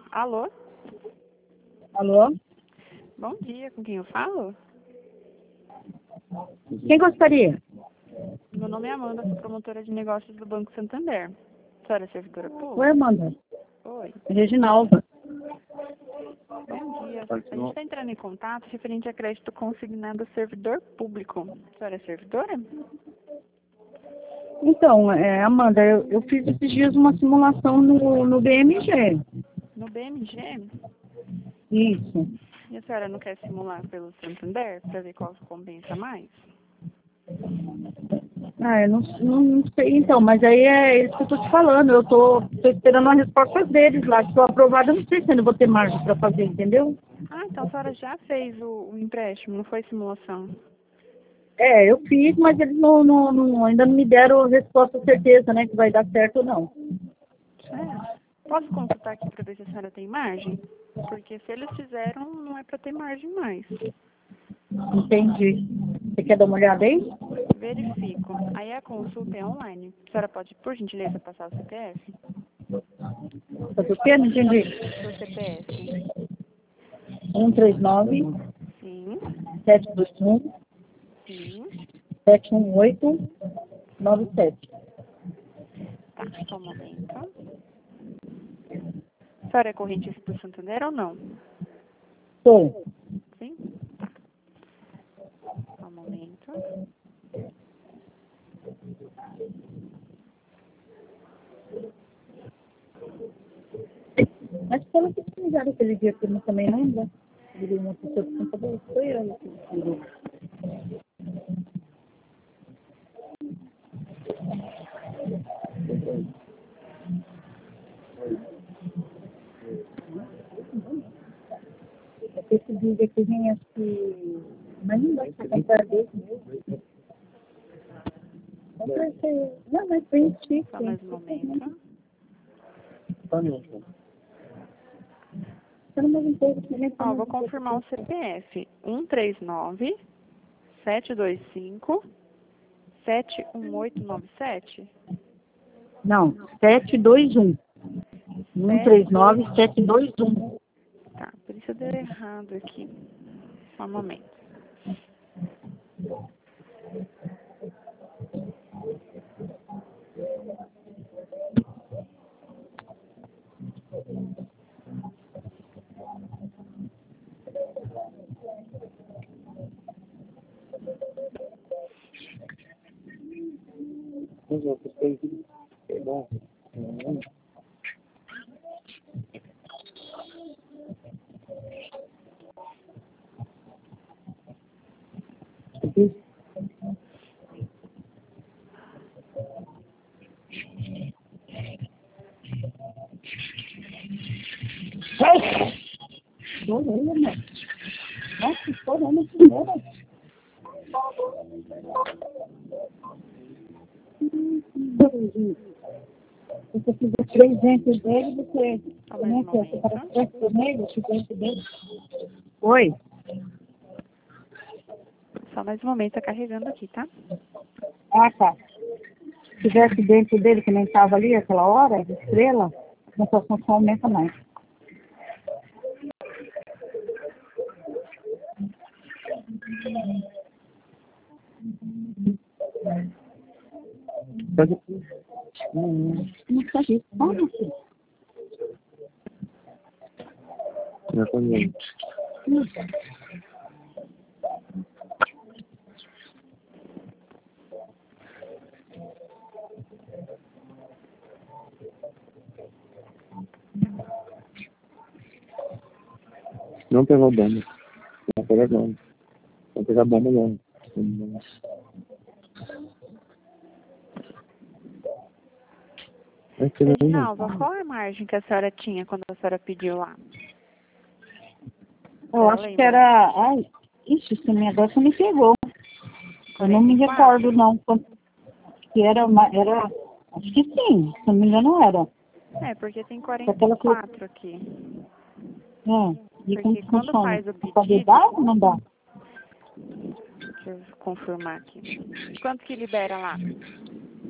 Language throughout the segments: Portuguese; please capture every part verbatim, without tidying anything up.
Alô? Alô? Bom dia, com quem eu falo? Quem gostaria? Meu nome é Amanda, sou promotora de negócios do Banco Santander. A senhora é servidora pública? Oi, Amanda. Oi. Reginalva. Bom dia. A gente está entrando em contato referente a crédito consignado a servidor público. A senhora é servidora? Então, é, Amanda, eu, eu fiz esses dias uma simulação no, no B M G. No B M G? Isso. E a senhora não quer simular pelo Santander para ver qual compensa mais? Ah, eu não, não, não sei então, mas aí é isso que eu tô te falando. Eu tô, tô esperando a resposta deles lá. Se for aprovada, eu não sei se eu não vou ter margem para fazer, entendeu? Ah, então a senhora já fez o, o empréstimo, não foi simulação? É, eu fiz, mas eles não, não, não- ainda não me deram resposta certeza, né, que vai dar certo ou não. É. Posso consultar aqui para ver se a senhora tem margem? Porque se eles fizeram, não é para ter margem mais. Entendi. Você quer dar uma olhada aí? Verifico. Aí a consulta é online. A senhora pode, por gentileza, passar o C P F? Fazer o quê? Não entendi. Seu C P F. um três nove, Sim. sete dois um, Sim. sete um oito, nove sete. Tá, só um momento. A senhora é correntista do Santander ou não? Sou. Sim? Tá. Só um momento. Mas pelo que me ligaram aquele dia que eu não também lembra, eu liguei uma pessoa que computador, foi eu que ligou. Esse vídeo aqui vem acho que. Mas não vai ser comprar desse mesmo. Não vai ser. Não, mas tem chique. Só mais um momento. Você não mais um pouco também. Ó, vou confirmar o C P F. um três nove, sete dois cinco, sete um oito nove sete. Não, sete dois um. um três nove, sete dois um. Tá, por isso deu errado aqui. Só um momento. É bom. Nossa, estourando a primeira. Você fizer três dentes dele, você. Só Como é mais um que é? Você momento. parece três vermelhos, os dentes dele. Oi? Só mais um momento, tá carregando aqui, tá? Ah, tá. Se tivesse dentro dele que nem estava ali aquela hora, de estrela, a sua função aumenta mais. Hum, Não está isso. Olha aqui. exatamente. Não pegou bomba. Não pegou bomba. Não pegou bomba, não. É que não, Reginalva, qual é a margem que a senhora tinha quando a senhora pediu lá? Eu acho que era. Ai, ixi, esse negócio me pegou. Eu não me recordo, não. Quanto que era, uma- era. Acho que sim, se não me engano era. É, porque tem quarenta e quatro aqui. É, e como Porque que quando funciona? faz o Pode pedido, dar ou não dá? deixa eu confirmar aqui. Quanto que libera lá?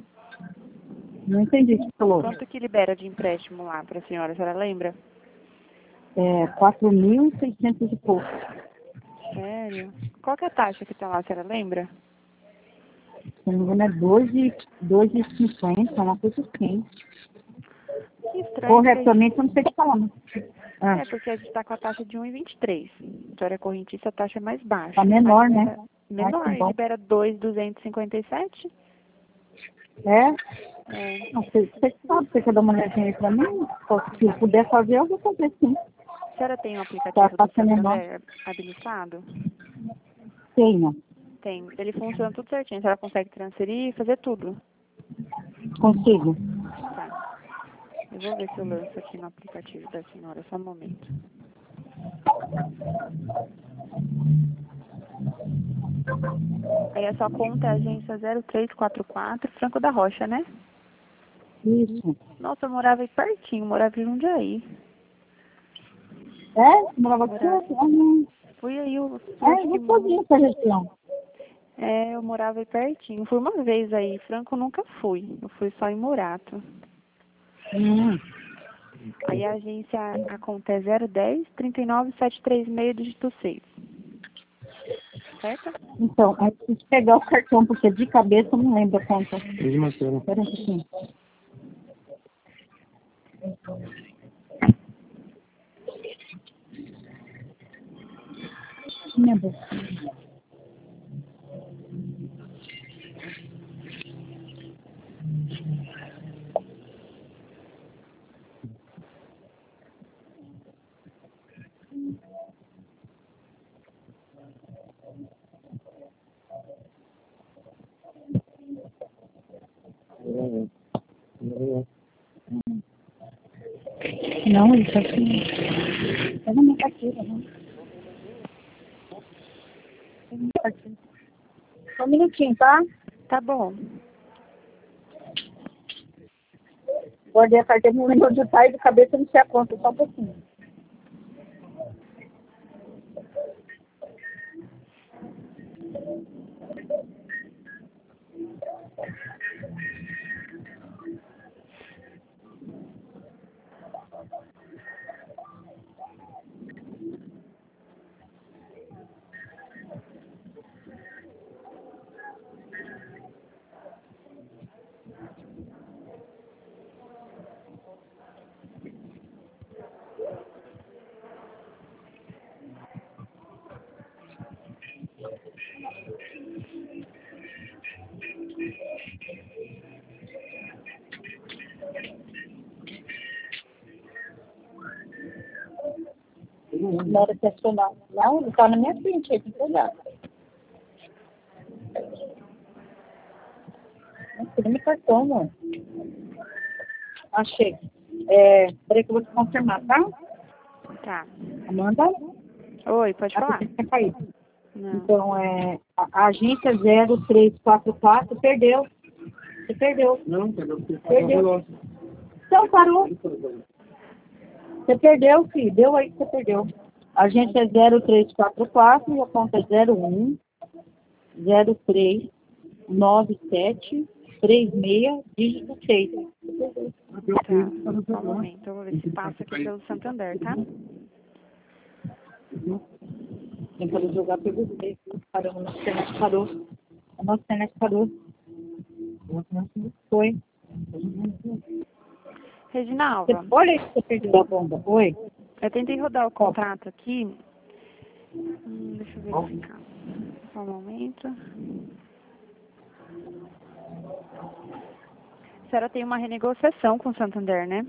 Não entendi o que você falou. Quanto que libera de empréstimo lá para a senhora? A senhora lembra? É, quatro mil e seiscentos e pouco. Sério? Qual que é a taxa que tá lá, a senhora lembra? Se não me engano, é doze e cinquenta, uma coisa assim. Que estranho. Corretamente, eu não sei o que falar. Né? Ah, É, porque a gente tá com a taxa de um e vinte e três. História correntista, a taxa é mais baixa. tá menor, Aí né? libera- Menor, Ah, que e bom. libera dois mil duzentos e cinquenta e sete. É? É. Não sei, você sabe, você quer dar uma olhadinha aí pra mim? Se eu puder fazer, eu vou fazer sim. A senhora tem o Tá, aplicativo tá do sendo menor. Santander habilitado? Tenho. Tem. Ele funciona tudo certinho. A senhora consegue transferir e fazer tudo. Consigo. Tá. Eu vou ver se eu lanço aqui no aplicativo da senhora, só um momento. Aí a sua conta é a agência zero três quatro quatro, Franco da Rocha, né? Isso. Nossa, eu morava aí pertinho, morava em Jundiaí. É? Você morava aqui? Morava. Ah, não. Fui aí, eu, eu É, acho eu que... vou fazer essa região. É, eu morava aí pertinho. Fui uma vez aí, Franco eu nunca fui. Eu fui só em Murato. Hum. Aí a agência, a conta é zero dez, trinta e nove, setecentos e trinta e seis, dígito seis. Certo? Então, aí preciso pegar o cartão, porque de cabeça eu não lembro a conta. Mesma coisa. Espera um pouquinho. Minha boca. Não, isso aqui. Pega minha carteira, né? Pega minha carteira. Só um minutinho, tá? Tá bom. Guardei a carteira, não lembro onde tá e de cabeça não sei a conta, só um pouquinho. Na hora de acionar. Não, ele tá na minha frente, aí tem que olhar. Não, tira meu cartão, mano. Achei. É, peraí que eu vou te confirmar, tá? Tá. Amanda? Oi, pode Ah, falar? você tinha caído. Não. Então, é, a, a agência zero três quatro quatro perdeu. Você perdeu. Não, perdeu. Perdeu. Então, parou. Você perdeu, filho. Deu aí que você perdeu. A agência é zero três quatro quatro e a conta é zero um zero três nove sete três seis, dígito seis. Tá. Só um momento. Eu vou ver se passa aqui pelo Santander, tá? Tentando jogar para você. Parou, nossa internet parou. A nossa internet parou. Foi. Reginalva, Você, olha aí que você perdeu a bomba. Oi. eu tentei rodar o contrato aqui. Hum, deixa eu verificar. Só um momento. A senhora tem uma renegociação com o Santander, né?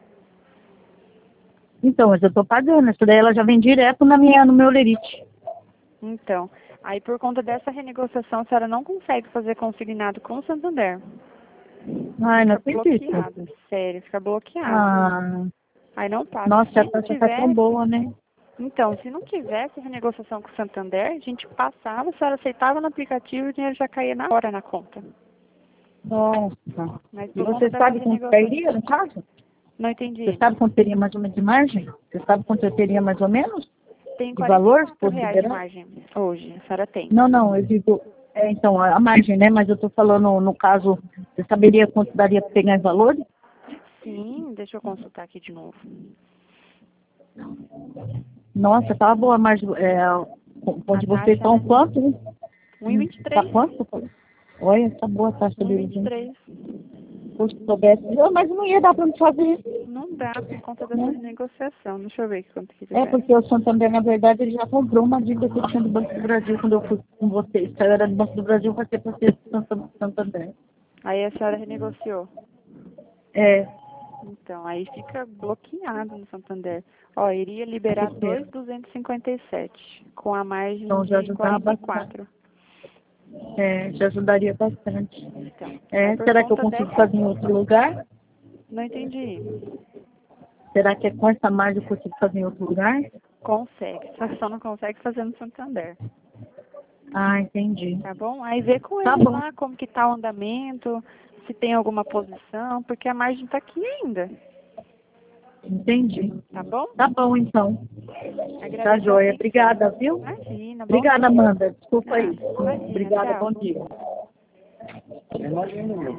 Então, mas eu tô pagando. Essa daí ela já vem direto na minha, no meu lerite. Então, aí por conta dessa renegociação, a senhora não consegue fazer consignado com o Santander. Ai, não Fica acredito. bloqueado, sério, fica bloqueado. Ah, Aí não passa. nossa, Se a taxa tá tão tivesse, boa, né? então, se não tivesse renegociação com o Santander, a gente passava, a senhora aceitava no aplicativo e o dinheiro já caía na hora na conta. Nossa. Mas E por conta você dessa sabe quanto renegociação. perderia, no caso? Não entendi. Você sabe quanto teria mais ou menos de margem? Você sabe quanto eu teria mais ou menos? Tem De valor? quarenta e quatro reais de liberar? margem hoje, a senhora tem. Não, não, eu digo, é, então, a a margem, né? Mas eu tô falando, no caso, você saberia quanto daria para pegar em valor? Sim, deixa eu consultar aqui de novo. Nossa, tá boa, mas é, onde vocês estão, né? quanto? um e vinte e três. Tá quanto? Olha, tá boa a taxa um e deles. vinte e três. Se soubesse, eu, mas não ia dar para me fazer. Não dá por conta dessa Não. negociação. Deixa eu ver quanto que ele É, dá. porque o Santander, na verdade, ele já comprou uma dívida que eu tinha do Banco do Brasil quando eu fui com vocês. Que era do Banco do Brasil, vai ser para ser do Santander. Aí a senhora renegociou. É, Então, aí fica bloqueado no Santander. Ó, iria liberar Por quê? dois mil duzentos e cinquenta e sete, com a margem Então, já de ajudava quarenta e quatro. é, já ajudaria bastante. Então, É, aí por será que eu conta consigo dessa... fazer em outro lugar? Não entendi. Será que é com essa margem eu consigo fazer em outro lugar? Consegue, só só não consegue fazer no Santander. Ah, entendi. Tá bom? Aí vê com Tá ele bom. lá como que tá o andamento, se tem alguma posição, porque a margem tá aqui ainda. Entendi. Tá bom? Tá bom, então. Agradeço Tá a joia. atenção. Obrigada, viu? Imagina, bom Obrigada, dia. Amanda. Desculpa aí. Nada, imagina, Obrigada, tchau. bom dia.